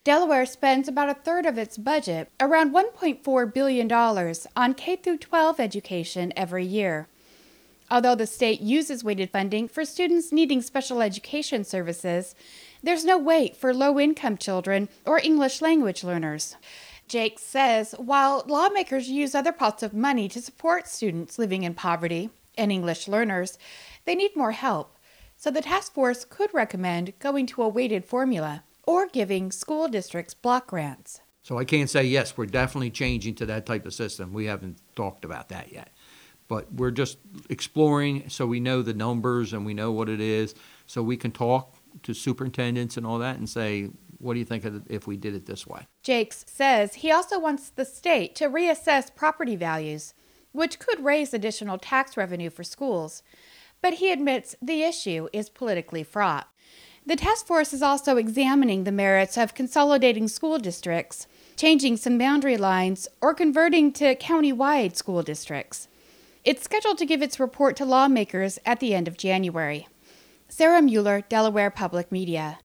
Delaware spends about a third of its budget, around $1.4 billion, on K-12 education every year. Although the state uses weighted funding for students needing special education services, there's no weight for low-income children or English language learners. Jakes says while lawmakers use other pots of money to support students living in poverty and English learners, they need more help. So the task force could recommend going to a weighted formula or giving school districts block grants. So I can't say, yes, we're definitely changing to that type of system. We haven't talked about that yet. But we're just exploring so we know the numbers and we know what it is, so we can talk to superintendents and all that and say, what do you think of it if we did it this way? Jakes says he also wants the state to reassess property values, which could raise additional tax revenue for schools. But he admits the issue is politically fraught. The task force is also examining the merits of consolidating school districts, changing some boundary lines, or converting to county-wide school districts. It's scheduled to give its report to lawmakers at the end of January. Sarah Mueller, Delaware Public Media.